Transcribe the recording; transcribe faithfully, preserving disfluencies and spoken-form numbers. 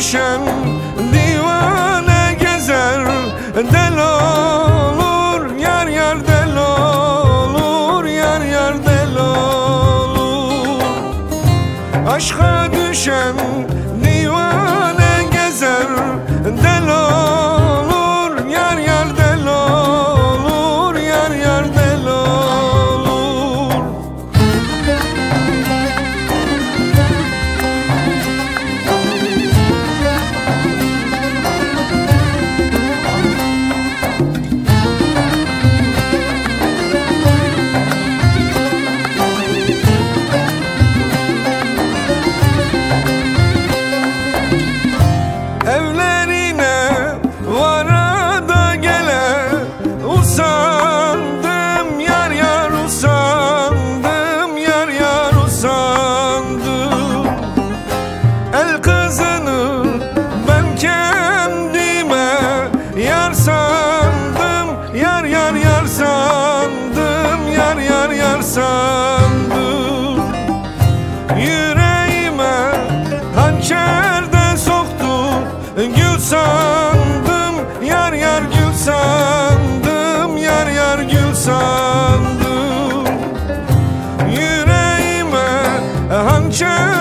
düşen divane gezer, del olur yar yar, del olur yar yar, del olur. Aşka düşen divane gezer, del olur yar yar, del olur yar yar, del olur. Evlerine vara da gele usandım yar yar, usandım yar yar, usandım. El kızını ben kendime yar sandım, yar yar yar sandım, yar yar yar sandım. Yüreğime hançer de soktu, gül sandım yar yar, gül sandım yar yar, gül sandım. Yüreğime hançer